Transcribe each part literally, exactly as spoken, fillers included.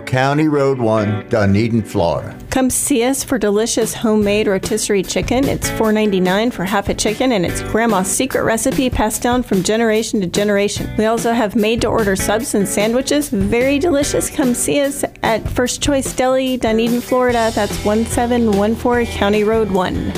County Road one, Dunedin, Florida. Come see us for delicious homemade rotisserie chicken. It's four ninety-nine for half a chicken, and it's Grandma's secret recipe passed down from generation to generation. We also have made-to-order subs and sandwiches. Very delicious. Come see us at First Choice Deli, Dunedin, Florida. That's one seven one four County Road one.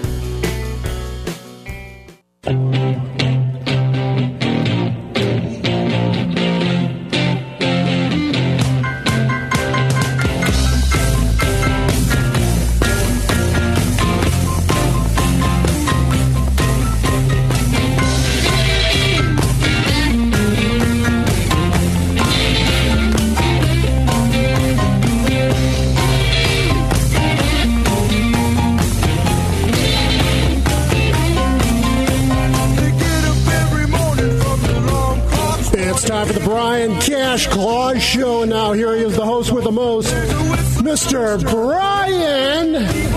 For the Brian Cash Claus Show. Now here he is, the host with the most, Mister Brian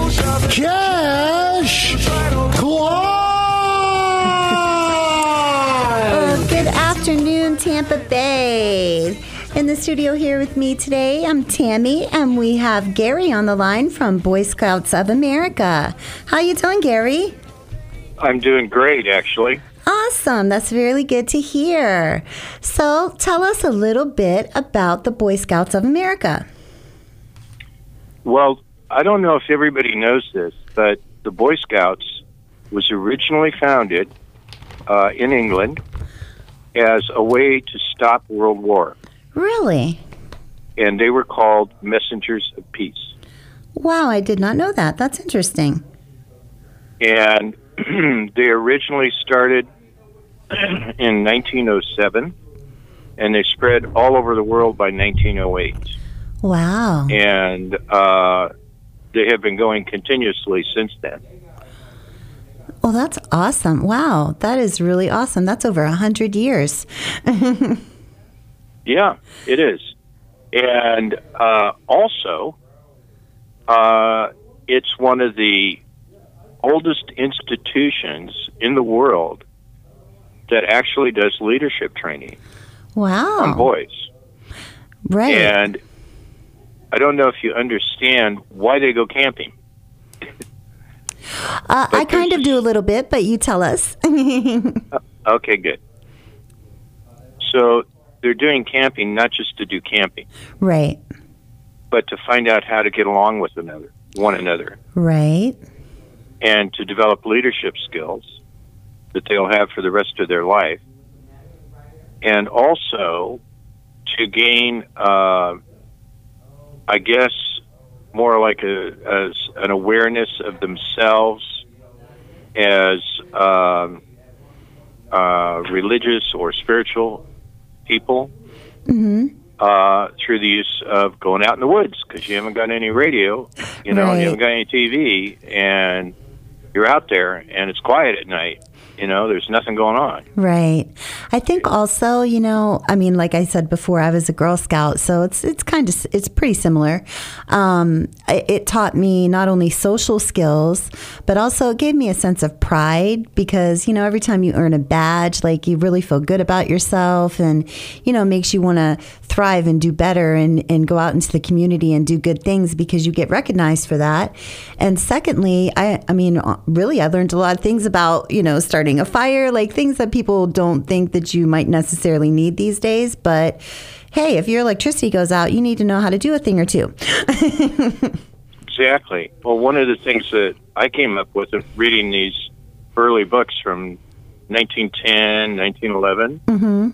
Cash Claus. Oh, good afternoon, Tampa Bay. In the studio here with me today, I'm Tammy, and we have Gary on the line from Boy Scouts of America. How you doing, Gary? I'm doing great, actually. Awesome. That's really good to hear. So tell us a little bit about the Boy Scouts of America. Well, I don't know if everybody knows this, but the Boy Scouts was originally founded uh, in England as a way to stop World War. Really? And they were called Messengers of Peace. Wow, I did not know that. That's interesting. And they originally started in nineteen oh seven, and they spread all over the world by nineteen oh eight. Wow. And uh, they have been going continuously since then. Well, that's awesome. Wow, that is really awesome. That's over one hundred years. Yeah, it is. And uh, also, uh, it's one of the oldest institutions in the world that actually does leadership training. Wow. On boys. Right. And I don't know if you understand why they go camping. uh, I kind of do a little bit, but you tell us. Okay, good. So they're doing camping not just to do camping. Right. But to find out how to get along with another, one another. Right. And to develop leadership skills that they'll have for the rest of their life. And also to gain, uh, I guess, more like a, as an awareness of themselves as um, uh, religious or spiritual people. Mm-hmm. Uh, through the use of going out in the woods, because you haven't got any radio, you know, Right. you haven't got any T V, and you're out there, and it's quiet at night. You know, there's nothing going on. Right. I think also, you know, I mean, like I said before, I was a Girl Scout, so it's it's kind of, it's pretty similar. Um, it, it taught me not only social skills, but also it gave me a sense of pride because, you know, every time you earn a badge, like you really feel good about yourself and, you know, makes you want to thrive and do better and, and go out into the community and do good things because you get recognized for that. And secondly, I, I mean, really, I learned a lot of things about, you know, starting a fire, like things that people don't think that you might necessarily need these days. But hey, if your electricity goes out, you need to know how to do a thing or two. Exactly. Well, one of the things that I came up with in reading these early books from nineteen ten, nineteen eleven Mm-hmm.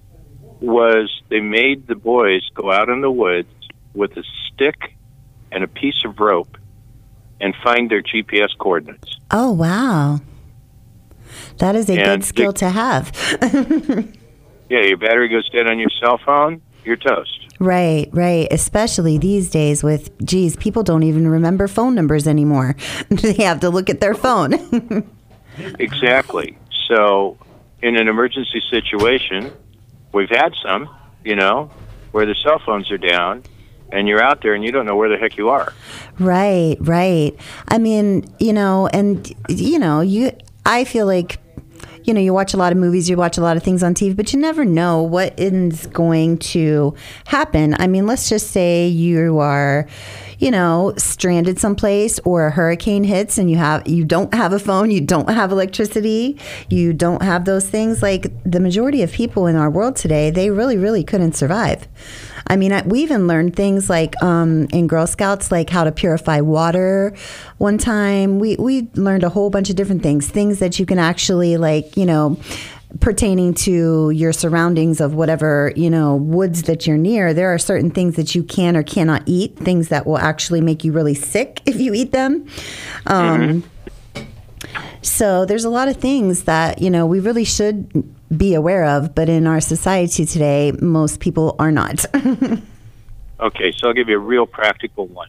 was they made the boys go out in the woods with a stick and a piece of rope and find their G P S coordinates. Oh, wow. That is a And good skill the- to have. Yeah, your battery goes dead on your cell phone, you're toast. Right, right. Especially these days with, geez, people don't even remember phone numbers anymore. They have to look at their phone. Exactly. So in an emergency situation, we've had some, you know, where the cell phones are down and you're out there and you don't know where the heck you are. Right, right. I mean, you know, and, you know, you. I feel like you know, you watch a lot of movies, you watch a lot of things on T V, but you never know what is going to happen. I mean, let's just say you are, you know, stranded someplace, or a hurricane hits and you have you don't have a phone, you don't have electricity, you don't have those things. Like, the majority of people in our world today, they really, really couldn't survive. I mean, I, we even learned things like um, in Girl Scouts, like how to purify water. One time, we, we learned a whole bunch of different things, things that you can actually, like, you know, pertaining to your surroundings of whatever, you know, woods that you're near. There are certain things that you can or cannot eat, things that will actually make you really sick if you eat them. Um, mm-hmm. So there's a lot of things that, you know, we really should be aware of, but in our society today, most people are not. Okay, so I'll give you a real practical one.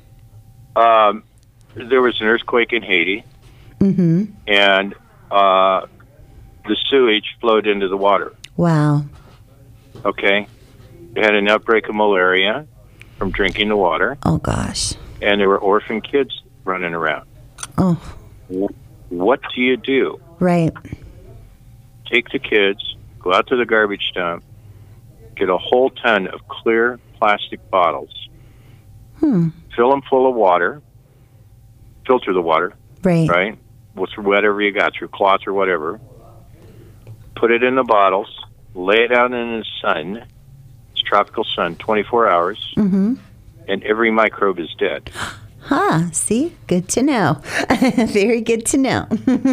Um, there was an earthquake in Haiti, mm-hmm. and uh, the sewage flowed into the water. Wow. Okay. They had an outbreak of malaria from drinking the water. Oh, gosh. And there were orphan kids running around. Oh. What do you do? Right. Take the kids, go out to the garbage dump, get a whole ton of clear plastic bottles, hmm. fill them full of water, filter the water, right? Right? With whatever you got, through cloth or whatever. Put it in the bottles, lay it out in the sun. It's tropical sun, twenty-four hours, mm-hmm. and every microbe is dead. Huh, see? Good to know. Very good to know.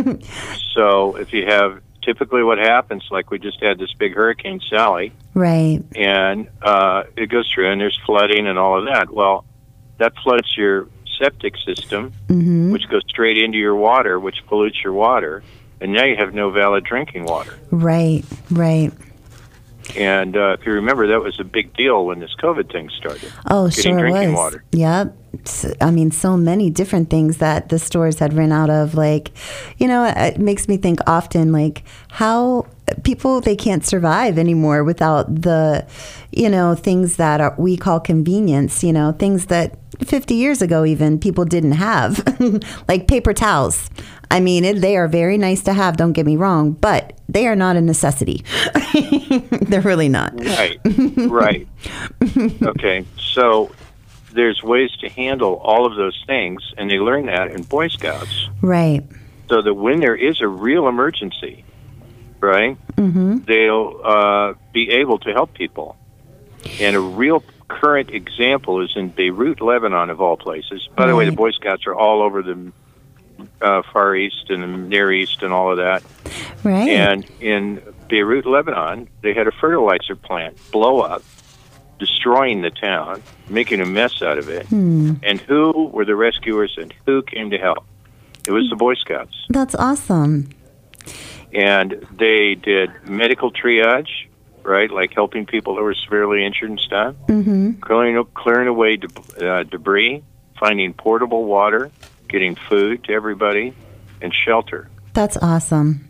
So if you have, typically what happens, like we just had this big Hurricane Sally. Right. And uh, it goes through, and there's flooding and all of that. Well, that floods your septic system, mm-hmm. which goes straight into your water, which pollutes your water. And now you have no valid drinking water. Right, right. And uh, if you remember, that was a big deal when this COVID thing started. Oh, getting sure drinking was. Water. Yep. I mean, so many different things that the stores had run out of. Like, you know, it makes me think often, like, how people, they can't survive anymore without the, you know, things that are, we call convenience, you know, things that fifty years ago even people didn't have, like paper towels. I mean, it, they are very nice to have, don't get me wrong, but they are not a necessity. They're really not. Right, right. Okay, so there's ways to handle all of those things, and they learn that in Boy Scouts. Right. So that when there is a real emergency, right, mm-hmm. they'll uh, be able to help people. And a real current example is in Beirut, Lebanon, of all places. By the right. way, the Boy Scouts are all over the uh, Far East and the Near East and all of that. Right. And in Beirut, Lebanon, they had a fertilizer plant blow up, destroying the town, making a mess out of it. Hmm. And who were the rescuers and who came to help? It was the Boy Scouts. That's awesome. And they did medical triage, right, like helping people that were severely injured and stuff, mm-hmm. clearing, clearing away de- uh, debris, finding portable water, getting food to everybody, and shelter. That's awesome.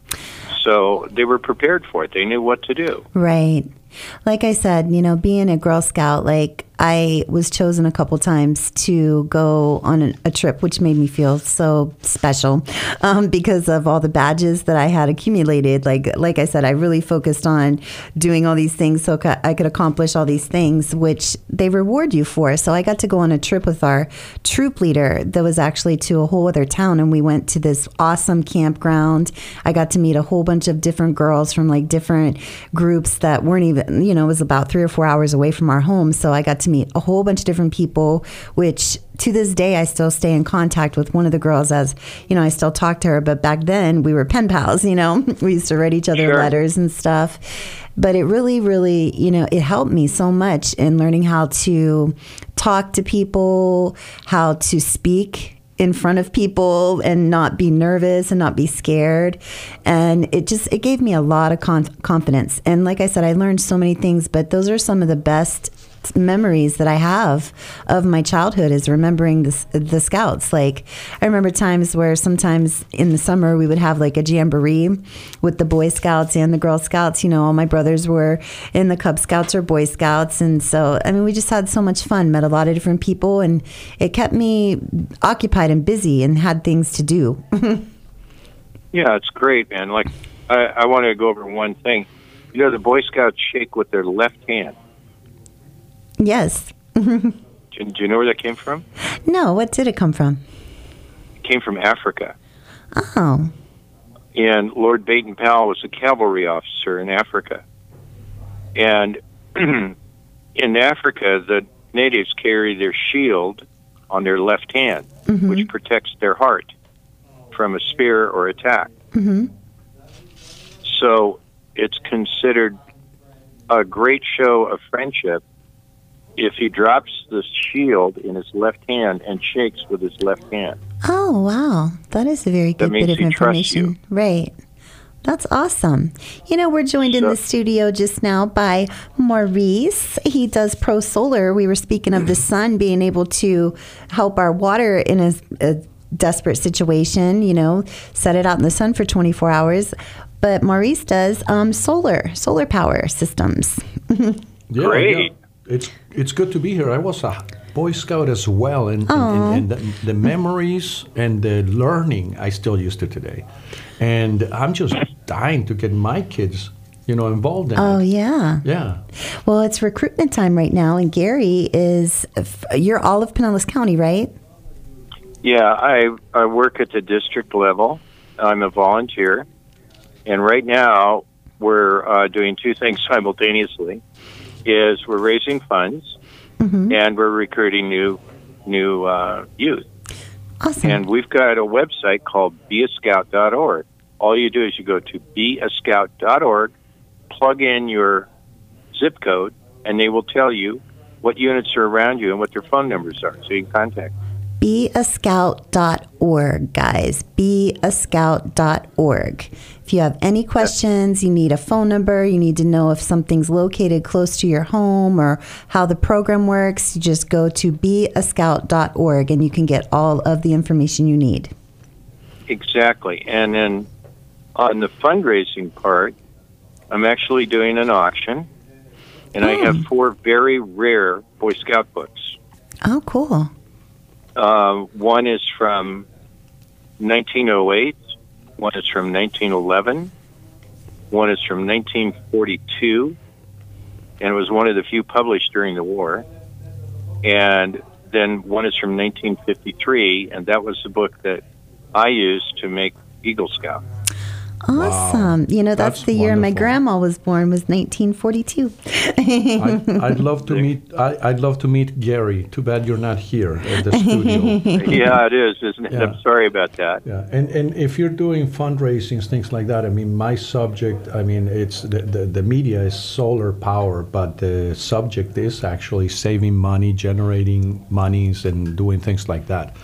So they were prepared for it. They knew what to do. Right. Like I said, you know, being a Girl Scout, like I was chosen a couple times to go on a, a trip, which made me feel so special um, because of all the badges that I had accumulated. Like, like I said, I really focused on doing all these things so ca- I could accomplish all these things, which they reward you for. So I got to go on a trip with our troop leader that was actually to a whole other town, and we went to this awesome campground. I got to meet a whole bunch of different girls from like different groups that weren't even, you know, it was about three or four hours away from our home. So I got to meet a whole bunch of different people, which to this day, I still stay in contact with one of the girls, as, you know, I still talk to her. But back then we were pen pals, you know, we used to write each other Sure. letters and stuff. But it really, really, you know, it helped me so much in learning how to talk to people, how to speak in front of people and not be nervous and not be scared. And it just, it gave me a lot of con- confidence. And like I said, I learned so many things, but those are some of the best memories that I have of my childhood, is remembering the, the Scouts. Like, I remember times where sometimes in the summer we would have like a jamboree with the Boy Scouts and the Girl Scouts. You know, all my brothers were in the Cub Scouts or Boy Scouts. And so, I mean, we just had so much fun, met a lot of different people, and it kept me occupied and busy and had things to do. Yeah, it's great, man. Like, I, I want to go over one thing. You know, the Boy Scouts shake with their left hand. Yes. Do, do you know where that came from? No, what did it come from? It came from Africa. Oh. And Lord Baden-Powell was a cavalry officer in Africa. And in Africa, the natives carry their shield on their left hand, mm-hmm. which protects their heart from a spear or attack. Mm-hmm. So it's considered a great show of friendship if he drops the shield in his left hand and shakes with his left hand. Oh, wow. That is a very good bit of information. Right. That's awesome. You know, we're joined so, in the studio just now by Maurice. He does Pro Solar. We were speaking of the sun being able to help our water in a, a desperate situation, you know, set it out in the sun for twenty-four hours. But Maurice does um, solar, solar power systems. yeah, Great. Yeah. It's it's good to be here. I was a Boy Scout as well, and, and, and the, the memories and the learning I still use to today. And I'm just dying to get my kids, you know, involved in oh, it. Oh, yeah. Yeah. Well, it's recruitment time right now, and Gary is, you're all of Pinellas County, right? Yeah, I, I work at the district level. I'm a volunteer. And right now, we're uh, doing two things simultaneously. Is we're raising funds, mm-hmm. and we're recruiting new new uh, youth. Awesome. And we've got a website called be a scout dot org. All you do is you go to be a scout dot org, plug in your zip code, and they will tell you what units are around you and what their phone numbers are, so you can contact them. be a scout dot org, guys. be a scout dot org. If you have any questions, you need a phone number, you need to know if something's located close to your home or how the program works, you just go to be a scout dot org and you can get all of the information you need. Exactly. And then on the fundraising part, I'm actually doing an auction, and oh. I have four very rare Boy Scout books. Oh, cool. Uh, one is from nineteen oh eight, one is from nineteen eleven, one is from nineteen forty-two, and it was one of the few published during the war, and then one is from nineteen fifty-three, and that was the book that I used to make Eagle Scout. Awesome. Wow. You know, that's, that's the year wonderful. my grandma was born, was nineteen forty-two. I'd, I'd love to meet I, I'd love to meet Gary. Too bad you're not here at the studio. Yeah, it is, isn't it? Yeah. I'm sorry about that. Yeah, and and if you're doing fundraisings, things like that, I mean, my subject, I mean, it's the, the, the media is solar power, but the subject is actually saving money, generating monies, and doing things like that.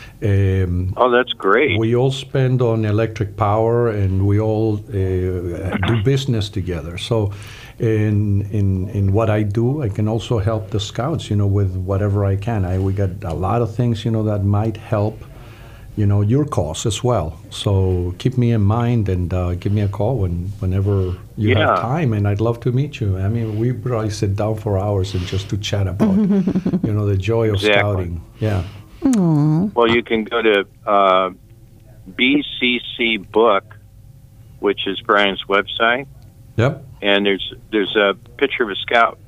Um, oh, that's great. We all spend on electric power, and we all uh, do business together. So in in in what I do, I can also help the Scouts, you know, with whatever I can. I we got a lot of things, you know, that might help, you know, your cause as well. So keep me in mind and uh, give me a call when whenever you yeah. have time, and I'd love to meet you. I mean, we probably sit down for hours and just to chat about, you know, the joy of exactly. scouting. Yeah. Aww. Well, you can go to uh, B C C Book, which is Brian's website. Yep. And there's there's a picture of a scout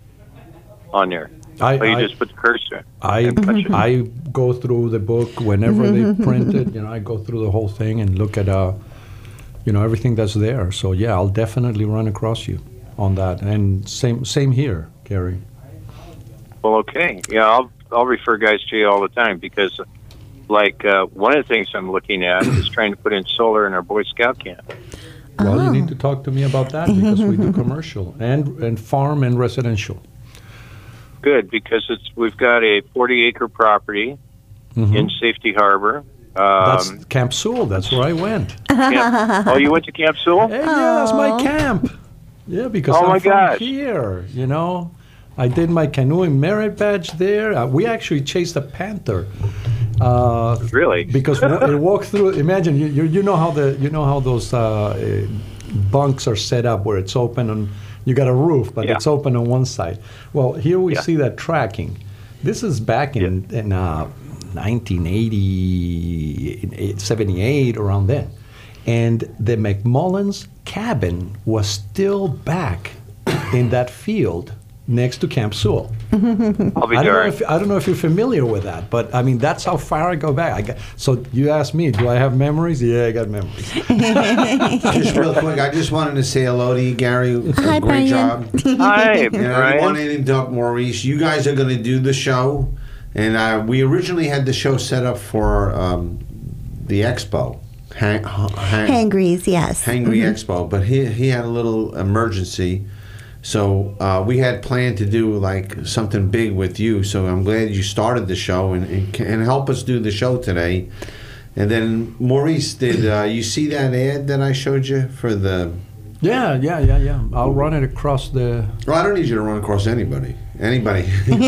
on there. I, so you I, just put the cursor. I I go through the book whenever they print it. You know, I go through the whole thing and look at uh, you know, everything that's there. So yeah, I'll definitely run across you on that. And same same here, Gary. Well, okay. Yeah, I'll I'll refer guys to you all the time because, like, uh, one of the things I'm looking at is trying to put in solar in our Boy Scout camp. Well, oh. you need to talk to me about that because we do commercial and and farm and residential. Good, because it's we've got a forty acre property mm-hmm. in Safety Harbor. Um, that's Camp Sewell. That's where I went. Camp, oh, you went to Camp Sewell? Hey, yeah, that's my camp. Yeah, because oh I'm my from gosh. here, you know. I did my canoeing merit badge there. Uh, we actually chased a panther. Uh, really? Because it walked through. Imagine you, you you know how the you know how those uh, bunks are set up where it's open and you got a roof, but yeah. it's open on one side. Well, here we yeah. see that tracking. This is back in yeah. in uh, nineteen eighty, seventy-eight, around then. And the McMullen's cabin was still back in that field next to Camp Sewell. I'll be I don't, know darned. if, I don't know if you're familiar with that, but I mean, that's how far I go back. I got, so you asked me, do I have memories? Yeah, I got memories. Just real quick, I just wanted to say hello to you, Gary. Hi, Great Brian. job. Hi, And I Brian. wanted to Doug Maurice. You guys are going to do the show, and uh, we originally had the show set up for um, the expo, hang, hang, Hangries, yes. Hangry Expo, but he he had a little emergency, so uh, we had planned to do like something big with you. So I'm glad you started the show and and, can- and help us do the show today. And then Maurice, did uh, you see that ad that I showed you for the? Yeah, yeah, yeah, yeah. I'll run it across the. Well, I don't need you to run across anybody. Anybody.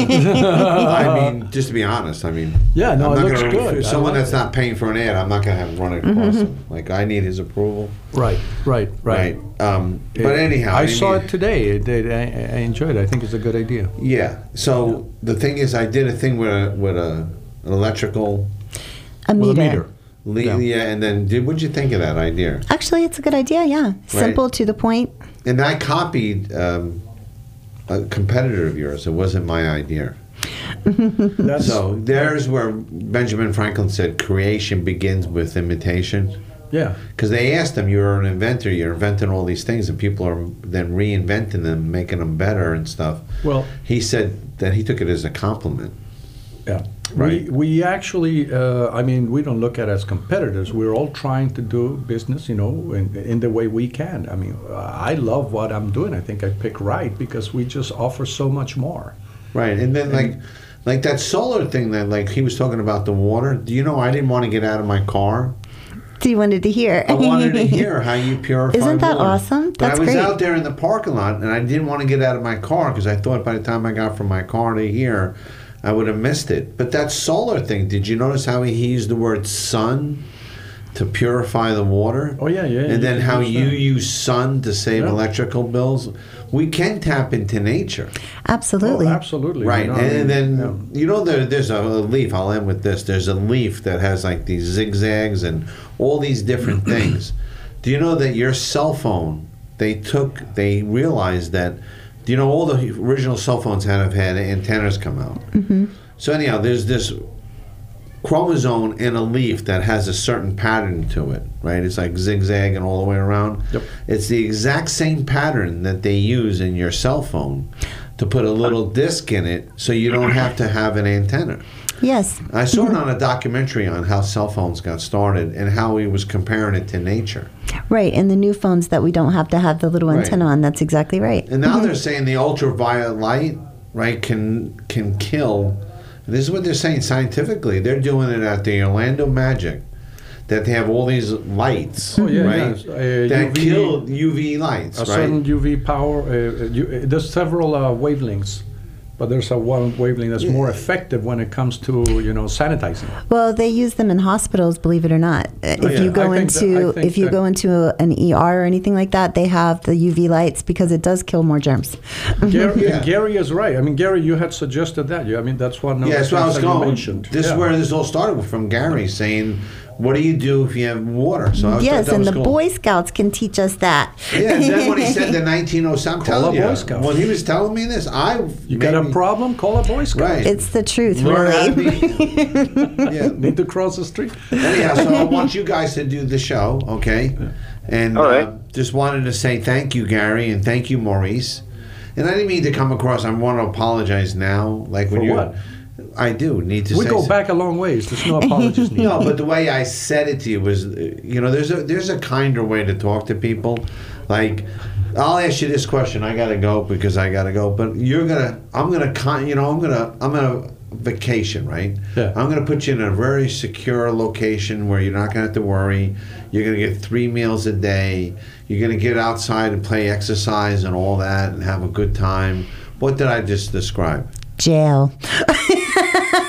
I mean, just to be honest, I mean. Yeah, no, I'm it not looks gonna, good. if I someone like that's not paying for an ad, I'm not going to have to run it across him. Like, I need his approval. Right, right, right. Right. Um, but anyhow. I mean, saw it today. It, it, I, I enjoyed it. I think it's a good idea. Yeah. So the thing is, I did a thing with a with a an electrical. A With a meter. meter. Le- Yeah. yeah. And then, did what'd you think of that idea? Actually, it's a good idea, yeah. Simple, to the point. And I copied um, a competitor of yours. It wasn't my idea. That's, So there's where Benjamin Franklin said creation begins with imitation. yeah. Because they asked him, you're an inventor, you're inventing all these things, and people are then reinventing them, making them better and stuff. Well, He said that he took it as a compliment. yeah. Right. We, we actually, uh, I mean, we don't look at it as competitors. We're all trying to do business, you know, in, in the way we can. I mean, uh, I love what I'm doing. I think I pick right because we just offer so much more. Right, and then like, like that solar thing that like he was talking about the water. Do you know I didn't want to get out of my car. So you wanted to hear. I wanted to hear how you purify Isn't that water. awesome? But That's I was great. out there in the parking lot, and I didn't want to get out of my car because I thought by the time I got from my car to here, I would have missed it. But that solar thing, did you notice how he used the word sun to purify the water? Oh, yeah, yeah. And then can how use you that. use sun to save Yeah. electrical bills? We can tap into nature. Absolutely. Oh, absolutely. Right, You know, I and, mean, then yeah. you know there, there's a leaf. I'll end with this. There's a leaf that has like these zigzags and all these different things. Do you know that your cell phone? They took. They realized that. Do you know all the original cell phones have had antennas come out? Mm-hmm. So anyhow, there's this chromosome in a leaf that has a certain pattern to it, right? It's like zigzag and all the way around. Yep. It's the exact same pattern that they use in your cell phone to put a little disc in it so you don't have to have an antenna. Yes. I saw it on a documentary on how cell phones got started and how he was comparing it to nature. Right. And the new phones that we don't have to have the little Right. antenna on. That's exactly right. And now they're saying the ultraviolet light, right, can can kill. And this is what they're saying scientifically. They're doing it at the Orlando Magic, that they have all these lights, Oh, yeah, right, yes. Uh, that U V kill U V lights, a right? certain U V power. Uh, you, uh, there's several uh, wavelengths, but there's a one wavelength that's more effective when it comes to you know sanitizing. Well, they use them in hospitals, believe it or not. Uh, If yeah. you go I think that- into I think if you that- go into a, an E R or anything like that, they have the U V lights because it does kill more germs. Gary, Yeah. Gary is right. I mean, Gary, you had suggested that. You, I mean, that's one of Yeah, the that's where I was things that you going. mentioned. This Yeah. is where this all started from Gary saying, "What do you do if you have water?" So I thought Yes, that and was the cool. Boy Scouts can teach us that. Yeah, and then when he said the nineteen oh seven, I'm Call telling a Boy you, Scout. when he was telling me this, I You got a maybe- problem? Call a Boy Scout. Right. It's the truth, Learn how to really. be- yeah. Need to cross the street. Anyhow, so I want you guys to do the show, okay? And All right. uh, just wanted to say thank you, Gary, and thank you, Maurice. And I didn't mean to come across. I want to apologize now, like when For you. what? I do need to We say. go so- back a long ways. There's no apologies needed. No, but the way I said it to you was, uh, you know, there's a there's a kinder way to talk to people. Like, I'll ask you this question. I gotta go because I gotta go. But you're gonna, I'm gonna, con, you know, I'm gonna, I'm gonna vacation, right? Yeah. I'm gonna put you in a very secure location where you're not gonna have to worry. You're gonna get three meals a day. You're gonna get outside and play exercise and all that and have a good time. What did I just describe? Jail.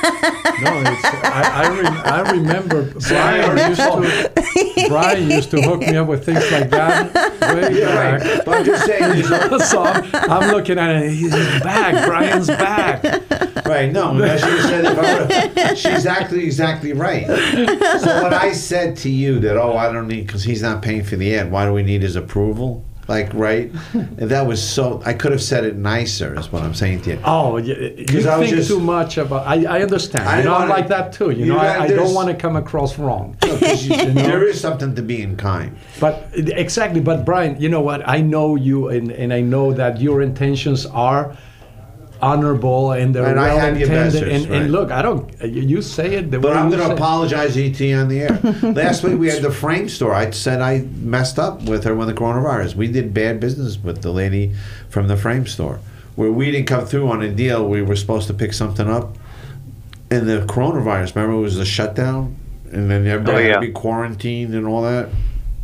No, it's, I, I, rem, I remember Brian used to Brian used to hook me up with things like that way Yeah, back. right. But I'm just saying, there's So I'm, I'm looking at it. He's back. Brian's back. right? No, I should have said if I would've- she's exactly exactly right. So when I said to you that, oh, I don't need because he's not paying for the ad. Why do we need his approval? Like, right? And that was so. I could have said it nicer. Is what I'm saying to you. Oh, you, you I was think just- too much about. I, I understand. I you know, I'm wanna- like that too. You, you know, gotta- I, I don't there's- want to come across wrong. Because you- there is something to being kind. But exactly. But Brian, you know what? I know you, and, and I know that your intentions are honorable and they're And I well have your intended. best And, interest, and right. look, I don't. You you say it the But way I'm you going to say it. apologize to you on the air. Last week we had the frame store. I said I messed up with her with the coronavirus. We did bad business with the lady from the frame store, where we didn't come through on a deal. We were supposed to pick something up, and the coronavirus. Remember, it was a shutdown, and then everybody Oh, had yeah. to be quarantined and all that.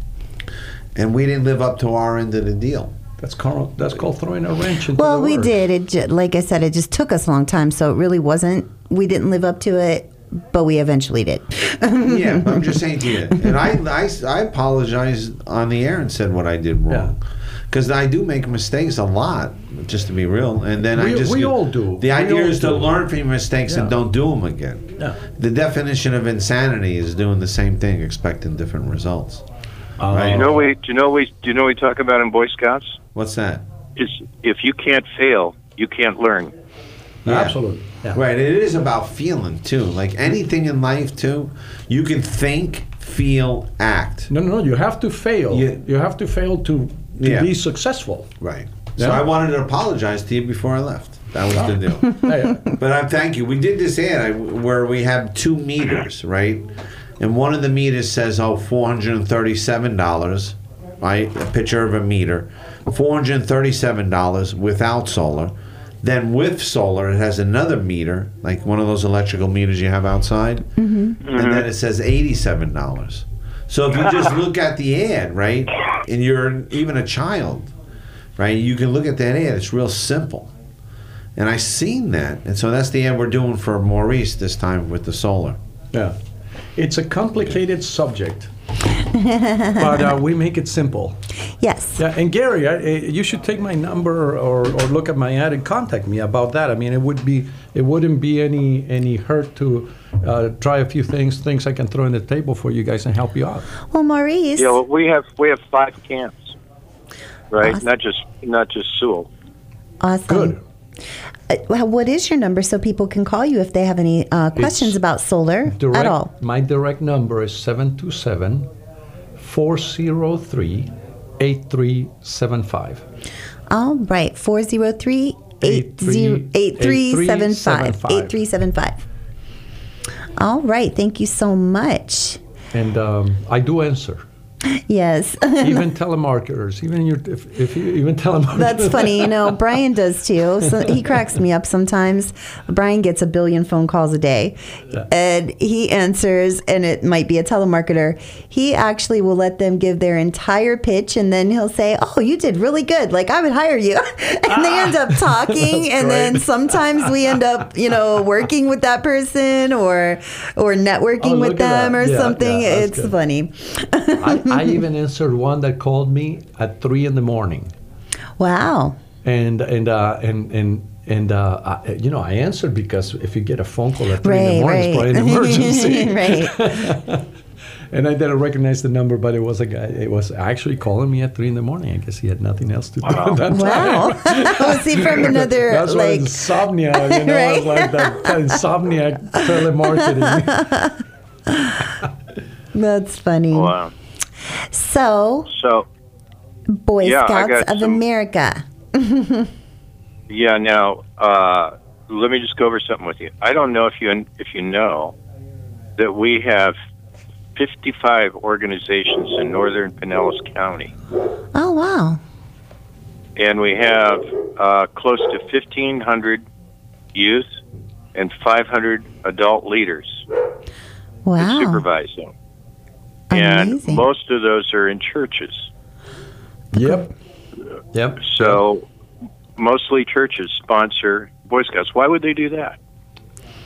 And we didn't live up to our end of the deal. That's called that's called throwing a wrench into Well, the we works. did. It ju- like I said, it just took us a long time, so it really wasn't. We didn't live up to it, but we eventually did. Yeah, but I'm just saying to you, and I, I, I apologized on the air and said what I did wrong, because I do make mistakes a lot, just to be real. And then We- I just we all do. The We idea all is to do. learn from your mistakes and Yeah. don't do them again. Yeah. The definition of insanity is doing the same thing, expecting different results. Uh, Right. You know we do you know we do you know we talk about in Boy Scouts What's that? is if you can't fail, you can't learn. Yeah. Absolutely. Yeah. Right. It is about feeling too. Like anything in life too, you can think, feel, act. No, no, no. You have to fail. You- you have to fail to, to Yeah. be successful. Right. So Yeah. I wanted to apologize to you before I left. That was the deal. Yeah, But I thank you. We did this ad I, where we have two meters, right? And one of the meters says, oh, four hundred thirty-seven dollars, right? A picture of a meter. four hundred thirty-seven dollars without solar. Then with solar, it has another meter, like one of those electrical meters you have outside. Mm-hmm. And then it says eighty-seven dollars. So if you just look at the ad, right, and you're even a child, right, you can look at that ad. It's real simple. And I seen that. And so that's the ad we're doing for Maurice this time with the solar. yeah. It's a complicated subject, but uh, we make it simple. Yes. Yeah, and Gary, I, uh, you should take my number or, or look at my ad and contact me about that. I mean, it would be it wouldn't be any any hurt to uh, try a few things, things I can throw on the table for you guys and help you out. Well, Maurice. Yeah, well, we have we have five camps, right? Awesome. Not just not just Sewell. Awesome. Good. Uh, well, what is your number so people can call you if they have any uh, questions It's about solar Direct, at all? My direct number is seven two seven, four zero three, eight three seven five. All right, four zero three, eight zero eight three seven five. eight three seven five. All right, thank you so much. And um, I do answer. Yes. Even telemarketers, even your, if, if you even telemarketers. That's funny. You know, Brian does too. So he cracks me up sometimes. Brian gets a billion phone calls a day, Yeah. and he answers, and it might be a telemarketer. He actually will let them give their entire pitch, and then he'll say, "Oh, you did really good. Like I would hire you." And they end up talking, and then great. sometimes we end up, you know, working with that person or or networking Oh, with look at them that. or Yeah, something. yeah, that's It's good. funny. I, I even answered one that called me at three in the morning, Wow. and and uh, and and and uh, I, you know I answered because if you get a phone call at three in the Right, morning, it's probably an emergency. Right. And I didn't recognize the number, but it was a guy. It was actually calling me at three in the morning. I guess he had nothing else to do at that time. Wow. Was he from another, That's why like, insomnia, you know, Right. it's like that, that insomnia telemarketing. that's funny. Wow. So, So Boy Yeah, I Scouts got of some- America. yeah, now uh, let me just go over something with you. I don't know if you if you know that we have fifty-five organizations in northern Pinellas County, Oh, wow. and we have uh, close to fifteen hundred youth and five hundred adult leaders that Wow. supervise them. And Amazing. most of those are in churches. Yep. Yep. So mostly churches sponsor Boy Scouts. Why would they do that?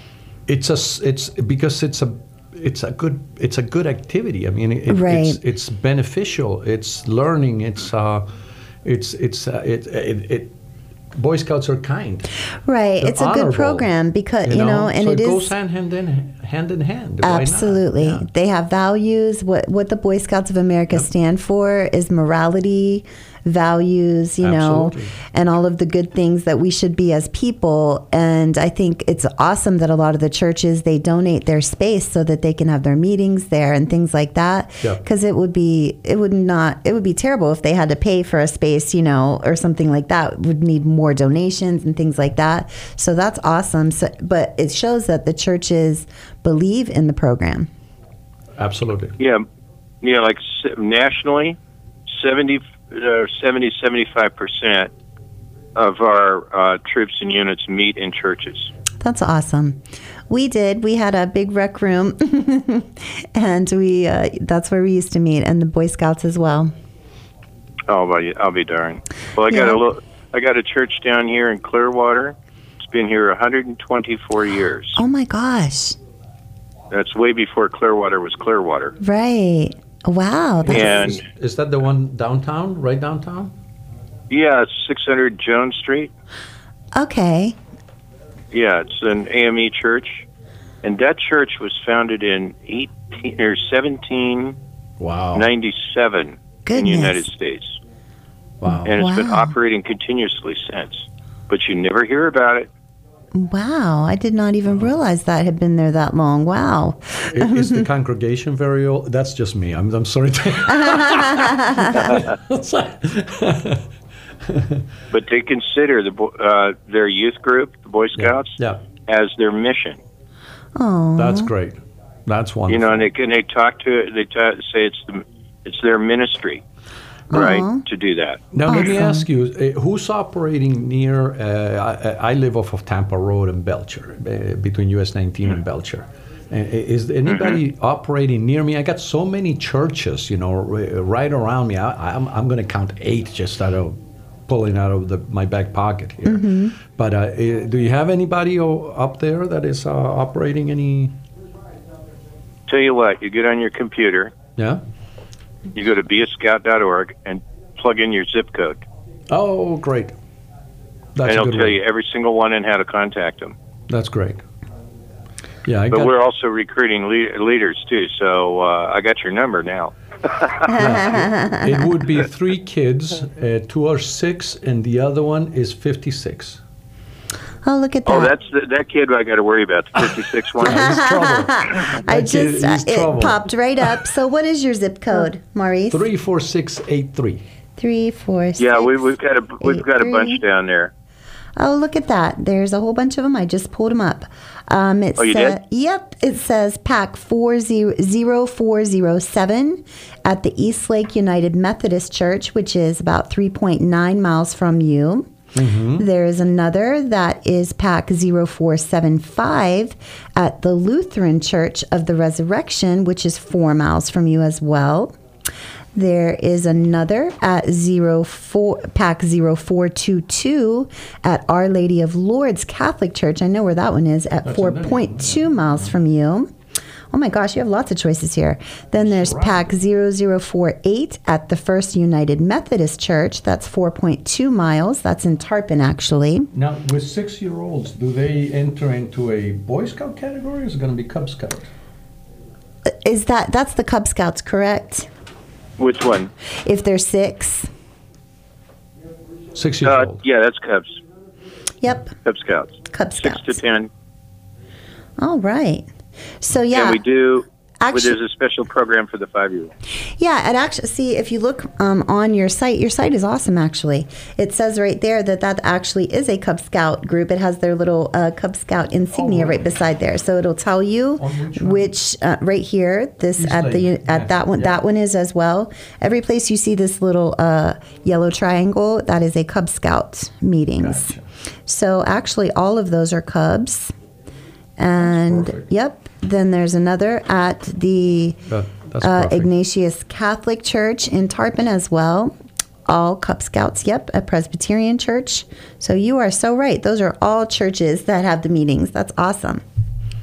it's a s- it's because it's a it's a good it's a good activity. I mean, it, Right. it's it's beneficial. It's learning. It's uh, it's it's uh, it, it it. Boy Scouts are kind. Right. They're It's a good honorable, program because, you know, and so it it is. goes hand, hand in hand in hand. Why not? Absolutely. Yeah. They have values. What what the Boy Scouts of America stand for is morality, values, you know, Absolutely. and all of the good things that we should be as people. And I think it's awesome that a lot of the churches, they donate their space so that they can have their meetings there and things like that. Yeah. Because it would be it would not it would be terrible if they had to pay for a space, you know, or something like that. It would need more donations and things like that. So that's awesome. So, but it shows that the churches believe in the program. Absolutely. Yeah, yeah, like s- nationally, seventy, uh, seventy, seventy-five percent of our uh, troops and units meet in churches. That's awesome. We did. We had a big rec room, and we uh, that's where we used to meet, and the Boy Scouts as well. Oh, well, I'll be darned. Well, I got Yeah. a little, I got a church down here in Clearwater. It's been here one hundred twenty-four years. Oh my gosh! That's way before Clearwater was Clearwater. Right. Wow. That's, And Is, is that the one downtown, right downtown? yeah, it's six hundred Jones Street. okay. Yeah, it's an A M E church, and that church was founded in eighteen or seventeen Wow. ninety-seven in the Goodness. United States, Wow. and it's been Wow. operating continuously since. But you never hear about it. Wow. I did not even realize that had been there that long. Wow. I- Is the congregation very old? That's just me. I'm, I'm sorry. But they consider the bo- uh, their youth group, the Boy Scouts, yeah, as their mission. Oh. that's great. That's wonderful. You know, and they and they talk to it. They ta say it's the it's their ministry, right, Aw. to do that. Now, let me Awesome. ask you, uh, who's operating near, uh, I, I live off of Tampa Road in Belcher, uh, between U S nineteen and Belcher. Uh, is anybody operating near me? I got so many churches, you know, r- right around me. I, I'm, I'm going to count eight just out of pulling out of the, my back pocket here. But uh, uh, do you have anybody o- up there that is uh, operating any, Tell you what, you get on your computer, yeah? you go to be a scout dot org and plug in your zip code, Oh, great. That's and a it'll good tell way. you every single one and how to contact them. That's great. Yeah, I But got, we're also recruiting le- leaders too, so uh, I got your number now. it would be three kids. Uh, two are six, and the other one is fifty-six. Oh, look at that. Oh, that's the, that kid I got to worry about, the fifty-six one. He's trouble. I That kid just, uh, is it trouble. popped right up. So what is your zip code, Maurice? Three four six eight three. Three, four, Yeah, six, we, we've got a we've eight, got a three. bunch down there. Oh, look at that. There's a whole bunch of them. I just pulled them up. Um, it Oh, you sa- did? Yep. It says pack four zero four zero seven at the East Lake United Methodist Church, which is about three point nine miles from you. There is another that is pack zero four seven five at the Lutheran Church of the Resurrection, which is four miles from you as well. There is another at zero four pack zero four two two at Our Lady of Lourdes Catholic Church. I know where that one is at four point two miles from you. Oh my gosh, you have lots of choices here. Then there's pack zero zero four eight at the First United Methodist Church. That's four point two miles. That's in Tarpon, actually. Now, with six-year-olds, do they enter into a Boy Scout category, or is it going to be Cub Scout? Is that that's the Cub Scouts, correct? Which one? If they're six. Six years Uh, old. yeah, that's Cubs, Yep, Cub Scouts. Cub Six Scouts. to ten. All right. So yeah, And we do. Actu- there's a special program for the five-year-old. Yeah, and actually, see if you look um, on your site, your site is awesome. Actually, it says right there that that actually is a Cub Scout group. It has their little uh, Cub Scout insignia Oh, right beside there, so it'll tell you On which one? which uh, right here. This East at the Lake. at Yes, that one. yeah. That one is as well. Every place you see this little uh, yellow triangle, that is a Cub Scout meetings. Gotcha. So actually, all of those are Cubs. And perfect. yep, then there's another at the That, that's uh, perfect. Ignatius Catholic Church in Tarpon as well. All Cub Scouts, yep, a Presbyterian church. So you are so right. Those are all churches that have the meetings. That's awesome.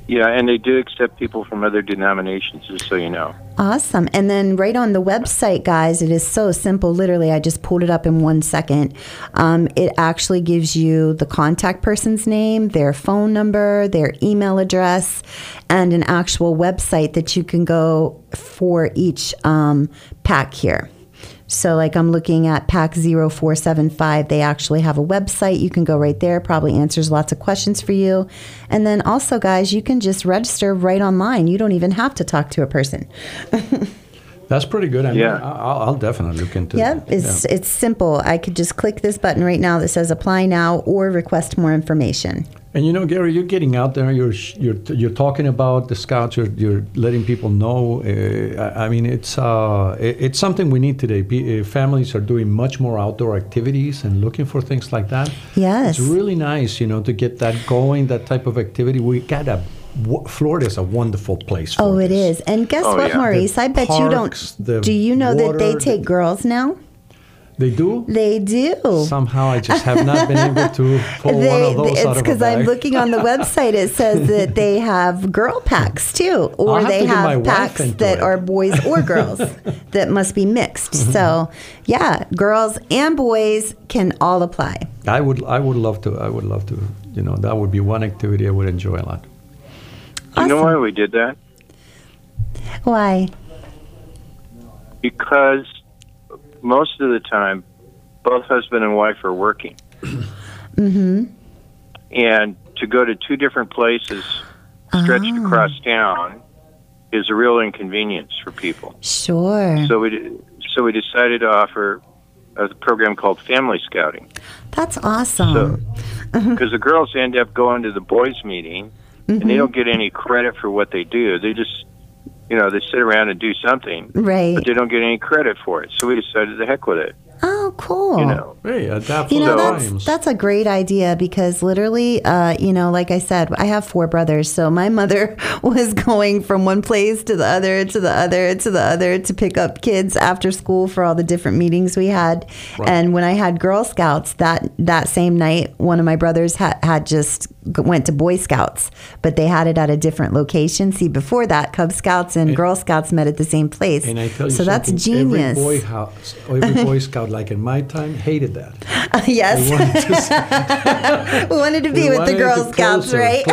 Yeah, and they do accept people from other denominations, just so you know. Awesome. And then right on the website, guys, it is so simple. Literally, I just pulled it up in one second. Um, it actually gives you the contact person's name, their phone number, their email address, and an actual website that you can go for each um, pack here. So like I'm looking at pack zero four seven five, they actually have a website. You can go right there, probably answers lots of questions for you. And then also, guys, you can just register right online. You don't even have to talk to a person. That's pretty good. I mean, Yeah. I'll, I'll definitely look into Yeah, that. it's it's simple. I could just click this button right now that says apply now or request more information. And you know, Gary, you're getting out there. You're you're you're talking about the Scouts. You're you're letting people know. Uh, I I mean, it's uh, it, it's something we need today. P- uh, families are doing much more outdoor activities and looking for things like that. Yes. It's really nice, you know, to get that going. That type of activity. We got a Florida is a wonderful place. For Oh, it this. is. And guess Oh, what, yeah. Maurice? The I bet you parks, the don't. Do you know that they water, take the- girls now? They do. They do. Somehow, I just have not been able to pull one of those it's out of a because I'm bag. looking on the website. It says that they have girl packs too, or I'll have they to get my have wife packs into that it. are boys or girls that must be mixed. So, yeah, girls and boys can all apply. I would, I would love to. I would love to. You know, that would be one activity I would enjoy a lot. Do you know Awesome. why we did that? Why? Because most of the time, both husband and wife are working. Mm-hmm. And to go to two different places stretched Oh. across town is a real inconvenience for people. Sure. So we so we decided to offer a program called Family Scouting. That's awesome. Because the girls end up going to the boys' meeting, and Mm-hmm. they don't get any credit for what they do. They just, you know, they sit around and do something, Right. but they don't get any credit for it. So we decided to heck with it. Oh, cool. You know, Hey, adapt You for know, the that's times. that's a great idea because literally, uh, you know, like I said, I have four brothers. So my mother was going from one place to the other, to the other, to the other to pick up kids after school for all the different meetings we had. Right. And when I had Girl Scouts that that same night, one of my brothers had had just g- went to Boy Scouts, but they had it at a different location. See, before that, Cub Scouts and And- Girl Scouts met at the same place. And I tell you so that's something, genius. Every boy house, every Boy Scout, like in my time, hated that. yes. We wanted to, We wanted to be we with the wanted Girl to Scouts, closer, right?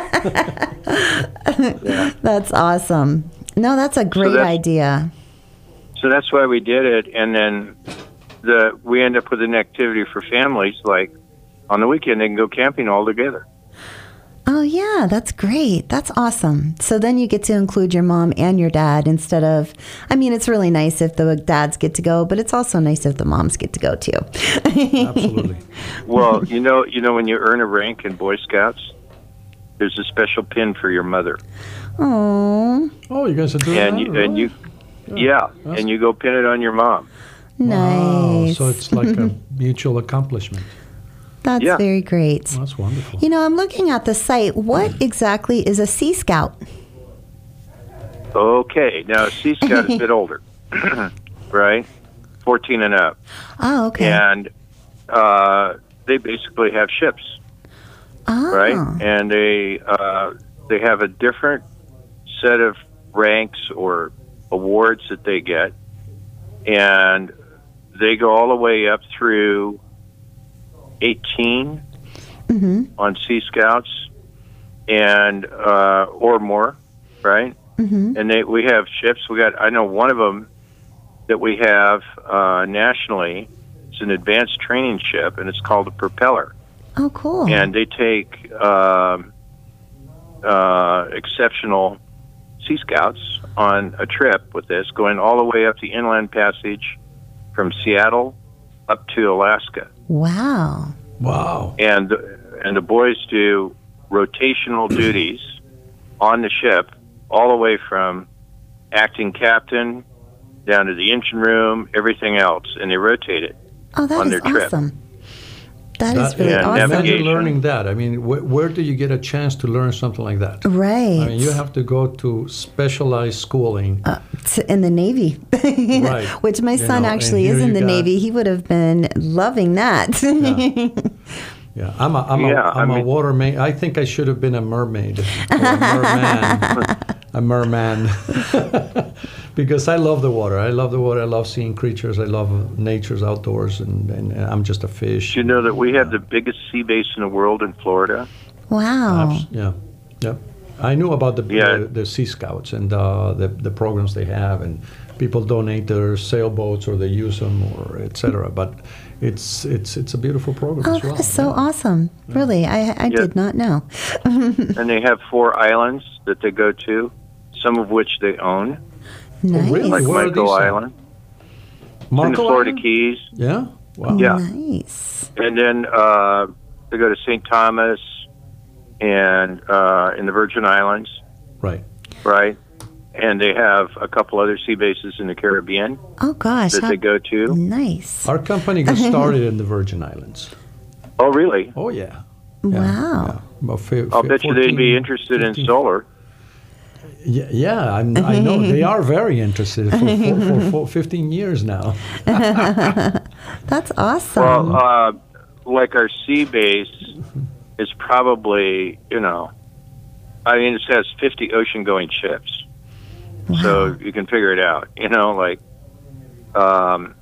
close. That's awesome. No, that's a great that's- idea. so that's why we did it. And then the we end up with an activity for families, like on the weekend they can go camping all together. Oh, yeah, that's great. That's awesome. So then you get to include your mom and your dad instead of, I mean, it's really nice if the dads get to go, but it's also nice if the moms get to go too. Absolutely. Well, you know, you know, when you earn a rank in Boy Scouts, there's a special pin for your mother, Oh, Oh, you guys are doing and that? you, and you, yeah, and you go pin it on your mom. Wow, nice. so it's like a mutual accomplishment. That's Yeah. very great. That's wonderful. You know, I'm looking at the site. What exactly is a Sea Scout? Okay, now a Sea Scout is a bit older, right? fourteen and up, Oh, okay. and uh, they basically have ships, oh. right? And they uh, they have a different set of ranks or awards that they get, and they go all the way up through eighteen Mm-hmm. on Sea Scouts, and uh, or more, right? Mm-hmm. And they we have ships. We got I know one of them that we have uh, nationally. It's an advanced training ship, and it's called a Propeller. Oh, cool. And they take um uh, exceptional Sea Scouts on a trip with this, going all the way up the Inland Passage from Seattle up to Alaska. Wow. Wow. And the, and the boys do rotational duties on the ship, all the way from acting captain down to the engine room, everything else, and they rotate it. Oh, that on is their trip. awesome. That is That- really and awesome. Imagine navigation. learning that. I mean, wh- where do you get a chance to learn something like that? Right. I mean, you have to go to specialized schooling. Uh, t- in the Navy. Right. Which my You son know, actually and is here in you the got- Navy. He would have been loving that. Yeah. Yeah, I'm a, I'm Yeah, a, I'm I a mean- water maid. I think I should have been a mermaid or a merman. a merman. Because I love the water. I love the water. I love seeing creatures. I love nature's outdoors, and, and, and I'm just a fish. Do you know that we have the biggest sea base in the world in Florida? Wow. Abs- Yeah, yeah. I knew about the Yeah. the, the Sea Scouts and uh, the the programs they have, and people donate their sailboats or they use them or et cetera. But it's it's it's a beautiful program Oh, as well. that is so yeah. awesome. Really, I, I Yeah. did not know. And they have four islands that they go to, some of which they own, Nice. really? like Where are Michael these at? Island, in the Marco Florida Island? Keys. Yeah. Wow. Yeah. Nice. And then uh, they go to Saint Thomas and uh, in the Virgin Islands, Right. right? And they have a couple other sea bases in the Caribbean Oh gosh. that how they go to. nice. Our company got started in the Virgin Islands. Oh, really? Oh yeah. Wow. Yeah. About fi- I'll fi- bet you they'd be fourteen, interested in fifteen. solar. Yeah, yeah I'm, I know they are very interested for, for, for, for fifteen years now. That's awesome. Well, uh, like our sea base is probably, you know, I mean, it says fifty ocean-going ships. So you can figure it out, you know, like um,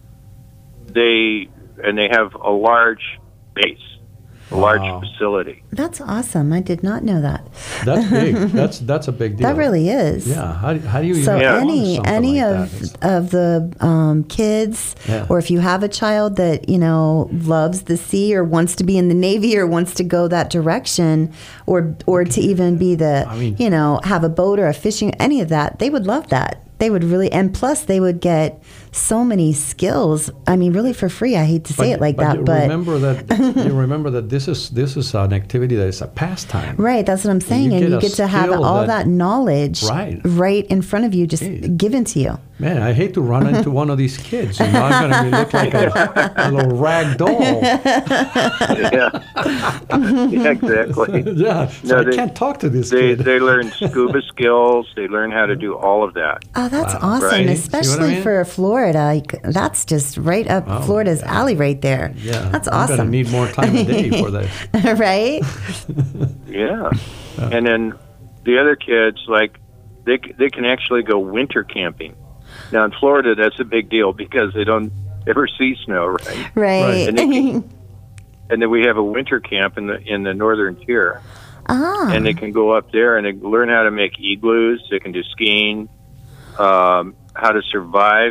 they, and they have a large base, a Wow. large facility. That's awesome. I did not know that. That's big. That's that's a big deal. That really is. Yeah. How, do- how do you So even fund any something any like of that? It's- of the um, kids, Yeah. or if you have a child that you know loves the sea or wants to be in the Navy or wants to go that direction, or or to even be the I mean- you know have a boat or a fishing, any of that, they would love that. They would really, and plus they would get so many skills. I mean, really for free. I hate to say it like but that, you but remember that you remember that this is this is an activity that is a pastime. right, that's what I'm saying, you and get you a get to have skill all that- that, knowledge Right. right in front of you, just Hey. given to you. Man, I hate to run into one of these kids. You know, I'm going to look like a, a little rag doll. yeah. yeah, exactly. Yeah, so No, I they- can't talk to this They kid. they learn scuba skills. They learn how to do all of that. Oh, that's Wow. awesome, Right. See what I especially mean? for Florida. Like, that's just right up Oh, Florida's yeah. alley right there. Yeah, That's I'm going to awesome. need more time a day for that. Right? Yeah. And then the other kids, like, they c- they can actually go winter camping. Now in Florida, that's a big deal because they don't ever see snow, right? Right. And, they can, and then we have a winter camp in the in the northern tier, ah, and they can go up there and they learn how to make igloos. They can do skiing, um, how to survive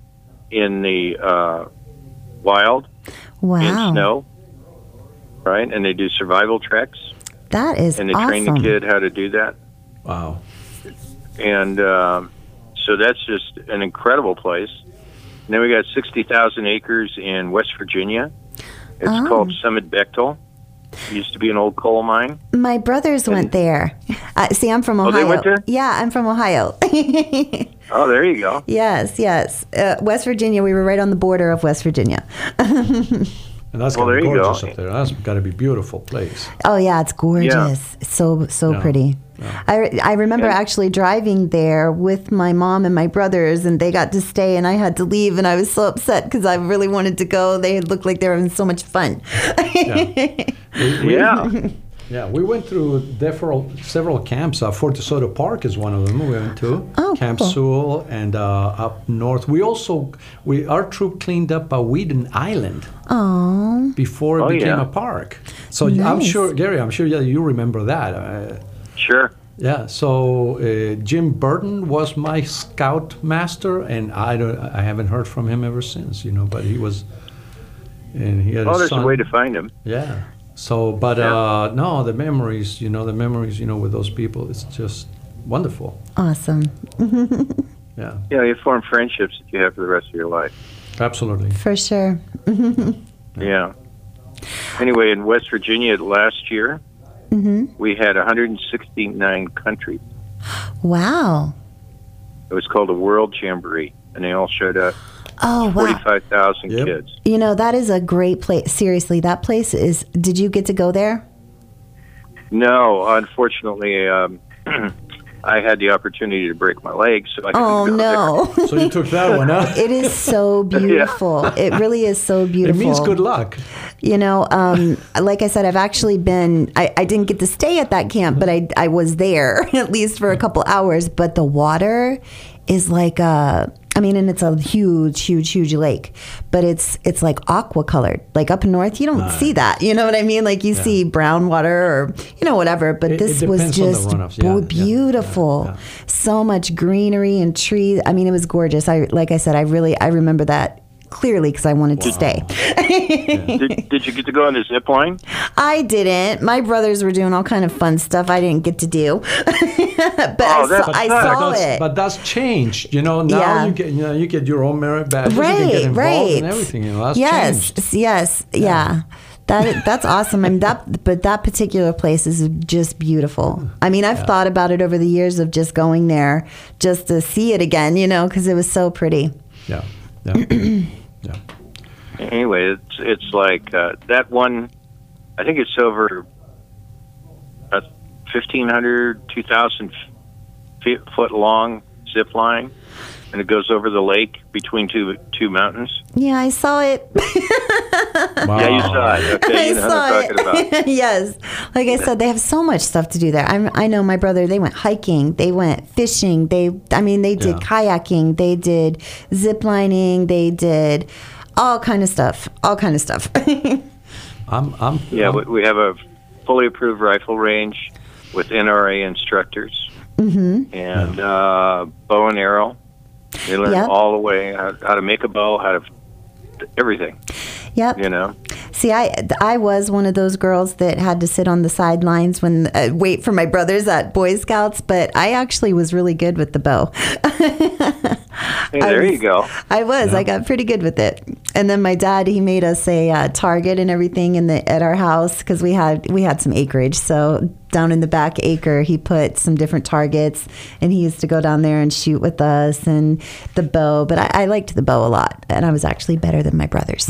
in the uh, wild wow. in snow, right? And they do survival treks, That is and they awesome. train the kid how to do that. Wow. And um, so that's just an incredible place. And then we got sixty thousand acres in West Virginia. It's Oh. called Summit Bechtel. It used to be an old coal mine. My brothers went there. Uh, see, I'm from Oh, Ohio. they went there? Yeah, I'm from Ohio. Oh, there you go. Yes, yes. Uh, West Virginia, we were right on the border of West Virginia. And that's Well, got to be there you gorgeous go. up there. That's got to be a beautiful place. Oh yeah, it's gorgeous. It's so so Yeah. pretty. Yeah. I, re- I remember And- actually driving there with my mom and my brothers, and they got to stay, and I had to leave, and I was so upset because I really wanted to go. They looked like they were having so much fun. Yeah. We- we- Yeah. Yeah, we went through several several camps. Uh, Fort DeSoto Park is one of them we went to. Oh, Camp cool. Sewell, and uh, up north. We also we our troop cleaned up a Whedon Island Oh, before it Oh, became yeah. a park. So I'm Nice. sure, Gary, I'm sure yeah, you remember that. Uh, Sure. yeah. So uh, Jim Burton was my scout master, and I don't I haven't heard from him ever since. You know, but he was, and he had Well, a there's son. a way to find them. Yeah. So, but Yeah. uh, no, the memories, you know, the memories, you know, with those people, it's just wonderful. awesome. Yeah, Yeah, you form friendships that you have for the rest of your life. absolutely. For sure. Yeah. Anyway, in West Virginia last year, hmm we had one hundred sixty-nine countries. Wow. It was called a World Jamboree, and they all showed up. Oh, wow. forty-five thousand Yep. kids. You know, that is a great place. Seriously, that place is. Did you get to go there? No, unfortunately, um, I had the opportunity to break my leg, so I couldn't Oh, go there. no. So you took that one, huh? It is so beautiful. It really is so It beautiful. means good luck. You know, um, like I said, I've actually been, I, I didn't get to stay at that camp, but I, I was there at least for a couple hours. But the water is like a, I mean, and it's a huge, huge, huge lake, but it's it's like aqua colored. Like up north, you don't Nice. see that. You know what I mean? Like you Yeah. see brown water or, you know, whatever. But It- this it was depends on the just runoffs. Yeah, b- yeah, beautiful. yeah, yeah. So much greenery and trees. I mean, it was gorgeous. I Like I said, I really, I remember that clearly because I wanted to stay. Did, did you get to go on the zip line? I didn't. My brothers were doing all kind of fun stuff I didn't get to do. But Oh, I that's saw, I nice. saw that's, it. But that's changed. You know, now Yeah. you get you know you get your own merit badge. You can Right, get involved right. in everything. You know, that's yes, changed. yes, yeah. That that's awesome. I mean that, but that particular place is just beautiful. I mean, I've thought about it over the years of just going there just to see it again. You know, because it was so pretty. Yeah, yeah, yeah. Anyway, it's it's like uh, that one. I think it's over a fifteen hundred, two thousand feet, foot long zip line, and it goes over the lake between two two mountains. Yeah, I saw it. Wow. Yeah, you saw it. Okay, I you know what saw I'm talking about. it. Yes, like I said, they have so much stuff to do there. I I know my brother. They went hiking. They went fishing. They, I mean, they did Yeah. kayaking. They did zip lining. They did all kind of stuff. All kind of stuff. I'm, I'm, Yeah, I'm- we, we have a fully approved rifle range with N R A instructors Mm-hmm. and uh, bow and arrow. They learn Yep. all the way how, how to make a bow, how to everything. Yep. You know. See, I I was one of those girls that had to sit on the sidelines when uh, wait for my brothers at Boy Scouts, but I actually was really good with the bow. Hey, I there was- you go. I was. I got pretty good with it. And then my dad, he made us a uh, target and everything in the at our house because we had we had some acreage. So down in the back acre, he put some different targets, and he used to go down there and shoot with us and the bow. But I, I liked the bow a lot, and I was actually better than my brothers.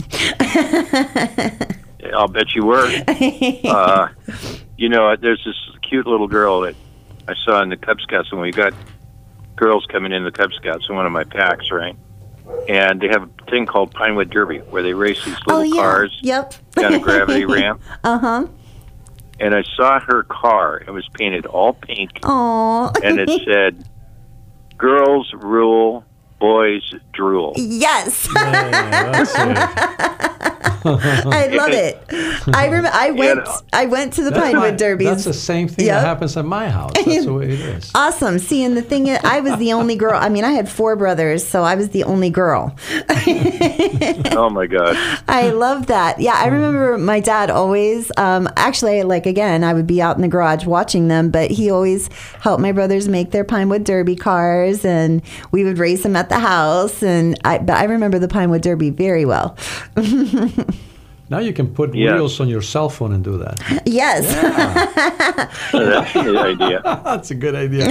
I'll bet you were. uh, you know, there's this cute little girl that I saw in the Cub Scouts, and we got girls coming in the Cub Scouts in one of my packs, right? And they have a thing called Pinewood Derby, where they race these little Oh, yeah. cars Yep. down a gravity ramp. Uh huh. And I saw her car. It was painted all pink, Aw. and it said, "Girls rule, boys drool." Yes. yeah, that's it. I love it. I rem- I went. know. I went to the That's, my, Pinewood Derbies. that's the same thing Yep. that happens at my house. That's the way it is. Awesome. See, and the thing is, I was the only girl. I mean, I had four brothers, so I was the only girl. Oh my God! I love that. Yeah, I remember my dad always, um, actually, like, again, I would be out in the garage watching them, but he always helped my brothers make their Pinewood Derby cars, and we would race them at the house. And I, but I remember the Pinewood Derby very well. Now you can put Yeah. wheels on your cell phone and do that. Yes. That's a good idea. That's a good idea.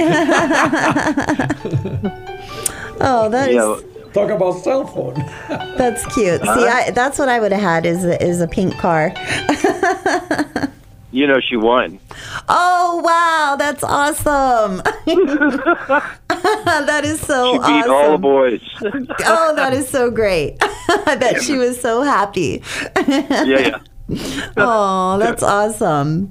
Oh, that is. Yeah, Talk about cell phone. That's cute. See, I, that's what I would have had is a, is a pink car. you know she won. Oh wow, that's awesome! That is so She beat awesome. all the boys. Oh, that is so great. I bet she was so happy. Yeah, yeah. Oh, that's awesome.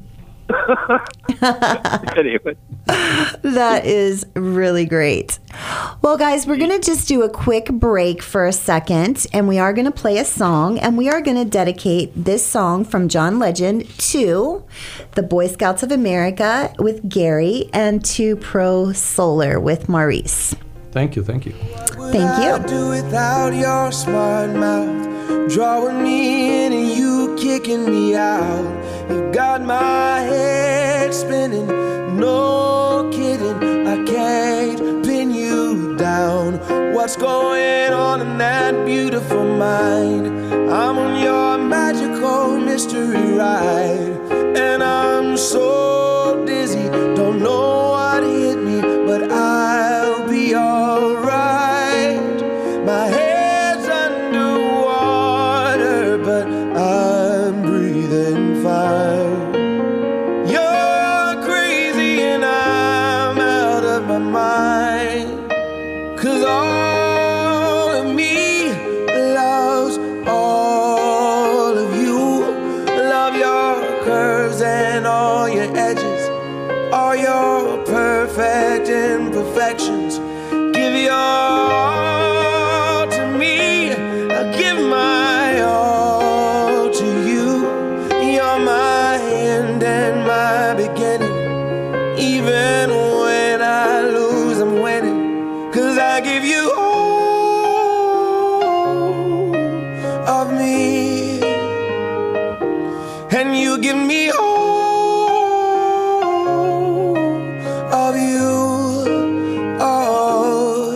Anyway, That is really great. Well, guys, we're going to just do a quick break for a second, and we are going to play a song, and we are going to dedicate this song from John Legend to the Boy Scouts of America with Gary and to Pro Solar with Maurice. Thank you, thank you. Thank you. I'd do without your smart mouth, drawing me in and you kicking me out. You got my head spinning, no kidding. I can't pin you down. What's going on in that beautiful mind? I'm on your magical mystery ride, and I'm so dizzy, don't know what hit me, but I'll be alright. My head's underwater, but I'm breathing fine. You're crazy and I'm out of my mind, 'cause all of me loves all of you. imperfections. Give your all to me. I'll give my all to you. You're my end and my beginning. Even when I lose, I'm winning. 'Cause I give you all of me, and you give me all of you. Oh,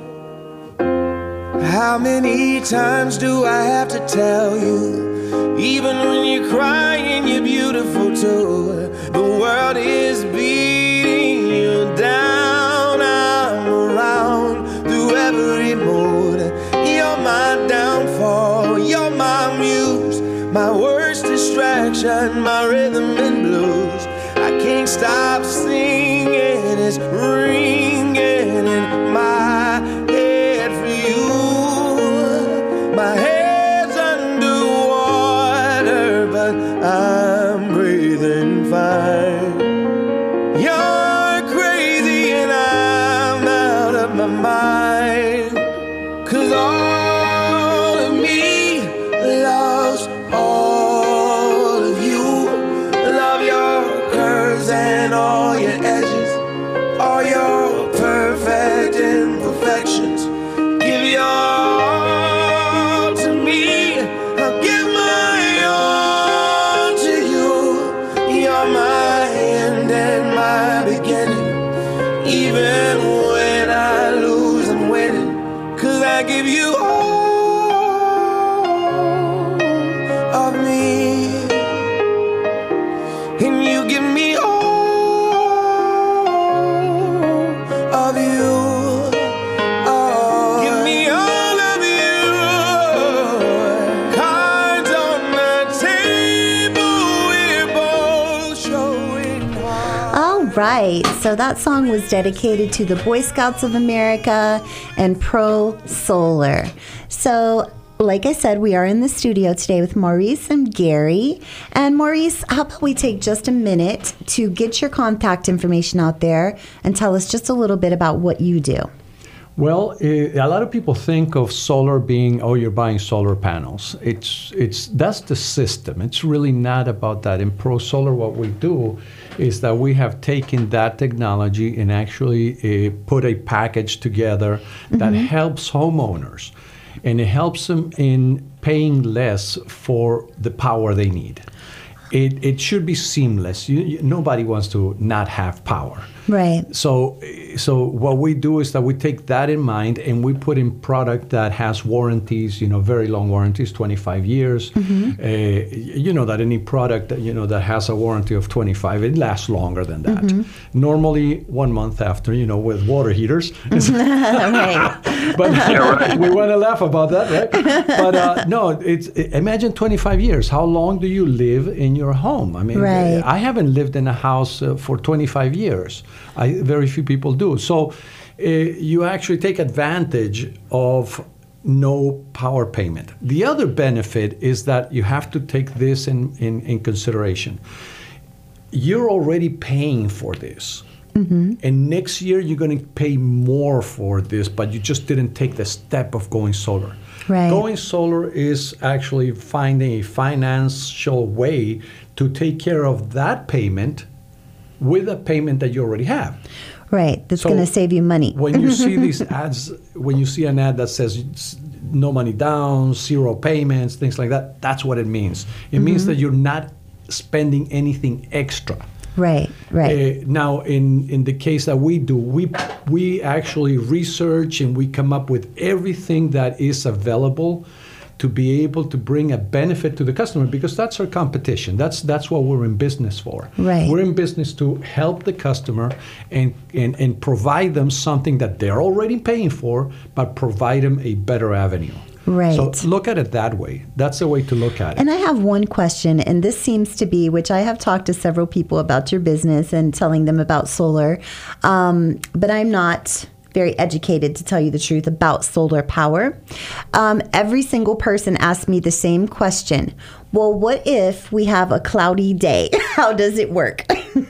how many times do I have to tell you? Even when you're crying, you're beautiful too. The world is beating you down. I'm around through every mood. You're my downfall. You're my muse. My worst distraction. My rhythm and blues. I can't stop singing. It's ringing in my head for you. My head's underwater, but I'm breathing fine. You're crazy and I'm out of my mind. 'Cause all of me loves all of you. Love your curves and all your edges, all your perfect imperfections. Give your all to me. I'll give my all to you. You're my end and my beginning. Even when I lose, I'm winning. 'Cause I give you all of me, and you give me all of you. Oh, give me all of you. Cards on the table, we're both showing why. All right, so that song was dedicated to the Boy Scouts of America and Pro Solar. So, like I said, we are in the studio today with Maurice and Gary. And Maurice, how about we take just a minute to get your contact information out there and tell us just a little bit about what you do. Well, eh, a lot of people think of solar being, oh, you're buying solar panels. It's it's that's the system. It's really not about that. In Pro Solar, what we do is that we have taken that technology and actually uh, put a package together that Mhm. helps homeowners, and it helps them in paying less for the power they need. It it should be seamless. You, you, nobody wants to not have power. Right. So, so what we do is that we take that in mind and we put in product that has warranties, you know, very long warranties, twenty-five years. Mhm. Uh, you know that any product that, you know, that has a warranty of twenty-five, it lasts longer than that. Mhm. Normally one month after, you know, with water heaters. Right. But we want to laugh about that, right? But uh, no, it's imagine twenty-five years. How long do you live in your home? I mean, Right. I haven't lived in a house uh, for twenty-five years. I, very few people do. So uh, you actually take advantage of no power payment. The other benefit is that you have to take this in, in, in consideration. You're already paying for this. Mm-hmm. And next year you're going to pay more for this, but you just didn't take the step of going solar. Right. Going solar is actually finding a financial way to take care of that payment with a payment that you already have. Right. That's So going to save you money. When you see these ads, when you see an ad that says s- no money down, zero payments, things like that, that's what it means. It means Mhm. that you're not spending anything extra. Right. Right. Uh, now, in, in the case that we do, we we actually research and we come up with everything that is available to be able to bring a benefit to the customer, because that's our competition. That's that's what we're in business for. Right. We're in business to help the customer and, and, and provide them something that they're already paying for, but provide them a better avenue. Right. So look at it that way. That's the way to look at it. And I have one question, and this seems to be, which I have talked to several people about your business and telling them about solar, um, but I'm not very educated, to tell you the truth, about solar power. Um, every single person asks me the same question. Well, what if we have a cloudy day? How does it work?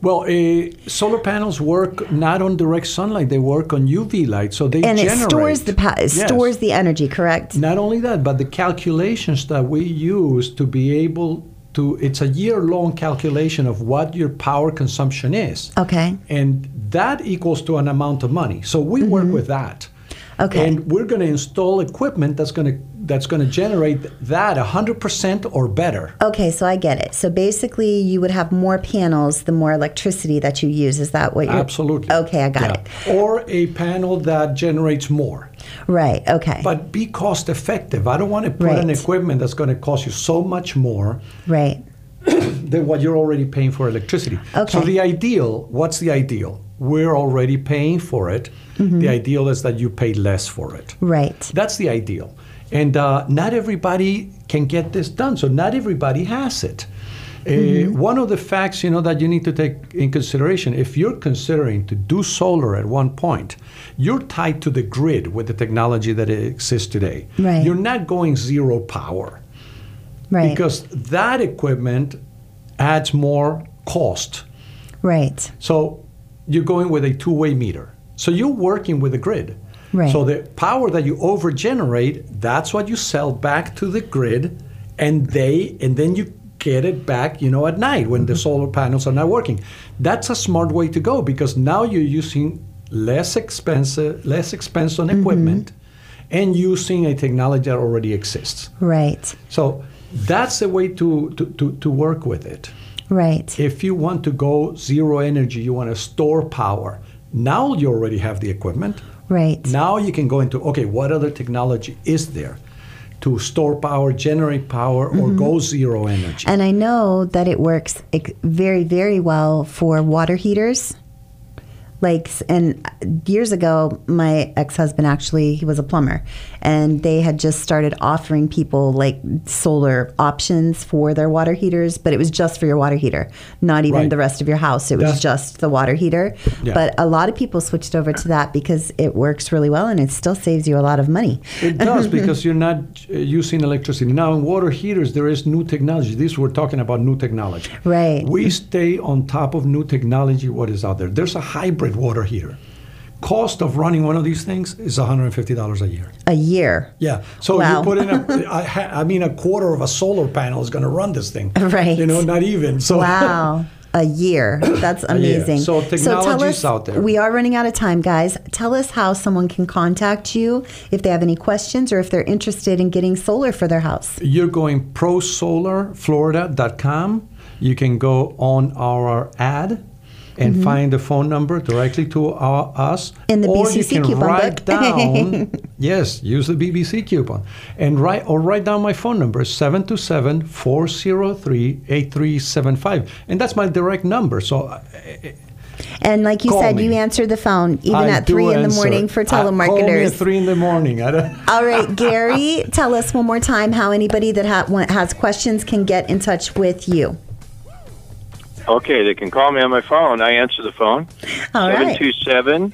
Well, uh, solar panels work not on direct sunlight; they work on U V light, so they and generate. it stores the pa- it Yes. stores the energy, correct? Not only that, but the calculations that we use to be able to, it's a year-long calculation of what your power consumption is. Okay. And that equals to an amount of money. So we Mm-hmm. work with that. Okay. And we're going to install equipment that's going to that's going to generate that one hundred percent or better. Okay, so I get it. So basically, you would have more panels the more electricity that you use. Is that what you're... Absolutely. Okay, I got Yeah. it. Or a panel that generates more. Right, okay. But be cost effective. I don't want to put an Right. equipment that's going to cost you so much more Right. than what you're already paying for electricity. Okay. So the ideal, what's the ideal? We're already paying for it. Mm-hmm. The ideal is that you pay less for it. Right. That's the ideal. And uh, not everybody can get this done. So not everybody has it. Uh, Mm-hmm. one of the facts, you know, that you need to take in consideration, if you're considering to do solar at one point, you're tied to the grid with the technology that exists today. Right. You're not going zero power. Right. Because that equipment adds more cost. Right. So you're going with a two-way meter. So you're working with the grid. Right. So the power that you overgenerate, that's what you sell back to the grid, and they and then you get it back, you know, at night when the solar panels are not working. That's a smart way to go because now you're using less expensive, less expense on equipment, and using a technology that already exists. Right. So that's the way to, to, to, to work with it. Right. If you want to go zero energy, you want to store power, now you already have the equipment. Right. Now you can go into, okay, what other technology is there to store power, generate power, or go zero energy? And I know that it works ex- very, very well for water heaters. Like, s- and years ago, my ex-husband actually, he was a plumber, and they had just started offering people like solar options for their water heaters, but it was just for your water heater, not even Right. the rest of your house. It was That's- just the water heater. Yeah. But a lot of people switched over to that because it works really well and it still saves you a lot of money. It does because you're not uh, using electricity. Now, in water heaters, there is new technology. This, we're talking about new technology. Right. We stay on top of new technology, what is out there. There's a hybrid water heater. Cost of running one of these things is one hundred fifty dollars a year. A year. Yeah. So Wow. you put in a, I, ha- I mean, a quarter of a solar panel is going to run this thing. Right. You know, not even. So Wow. A year. That's A year. amazing. So tell technology's us, out there. We are running out of time, guys. Tell us how someone can contact you if they have any questions or if they're interested in getting solar for their house. You're going pro solar florida dot com. You can go on our ad and find the phone number directly to our, us. In the or B C C you can coupon write book. down, yes, use the B B C coupon. And write, or write down my phone number, seven two seven, four zero three, eight three seven five. And that's my direct number. So uh, And like you Call said, me. you answer the phone even I at do three in the answer. morning for Uh, Call me at telemarketers. three in the morning. I don't, All right, Gary, tell us one more time how anybody that ha- wa- has questions can get in touch with you. Okay, they can call me on my phone. I answer the phone. All right. seven two seven,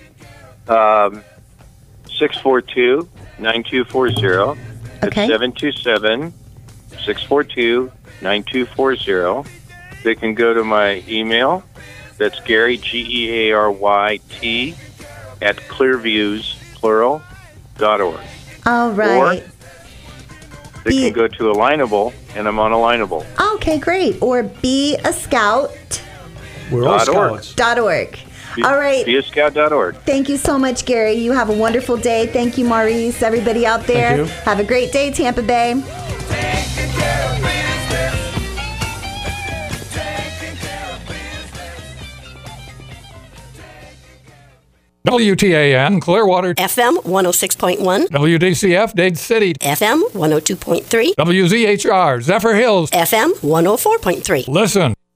six four two, nine two four zero. Okay. It's seven two seven, six four two, nine two four zero. They can go to my email. That's Gary, G E A R Y T, at clearviews, plural, dot org. All right. They Be- can go to Alignable, and I'm on Alignable. Okay, great. Or be a scout we're all Dot org. scouts. dot org. Be, All right. be a scout dot org. Thank you so much, Gary. You have a wonderful day. Thank you, Maurice. Everybody out there, Thank you. have a great day, Tampa Bay. W T A N, Clearwater. F M one oh six point one, W D C F, Dade City. F M one oh two point three, W Z H R, Zephyr Hills. F M one oh four point three. Listen.